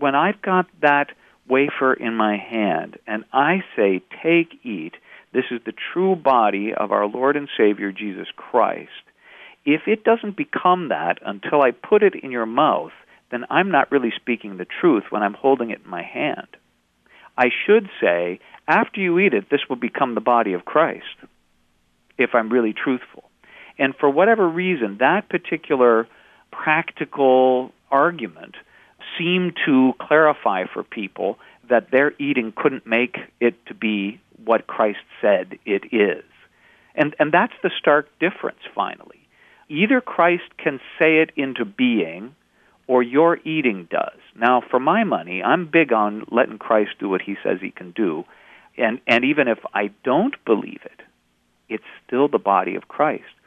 when I've got that wafer in my hand and I say, take, eat, this is the true body of our Lord and Savior Jesus Christ, if it doesn't become that until I put it in your mouth, then I'm not really speaking the truth when I'm holding it in my hand. I should say, after you eat it, this will become the body of Christ, if I'm really truthful. And for whatever reason, that particular practical argument seemed to clarify for people that their eating couldn't make it to be what Christ said it is. And that's the stark difference, finally. Either Christ can say it into being, or your eating does. Now, for my money, I'm big on letting Christ do what he says he can do. And even if I don't believe it, it's still the body of Christ.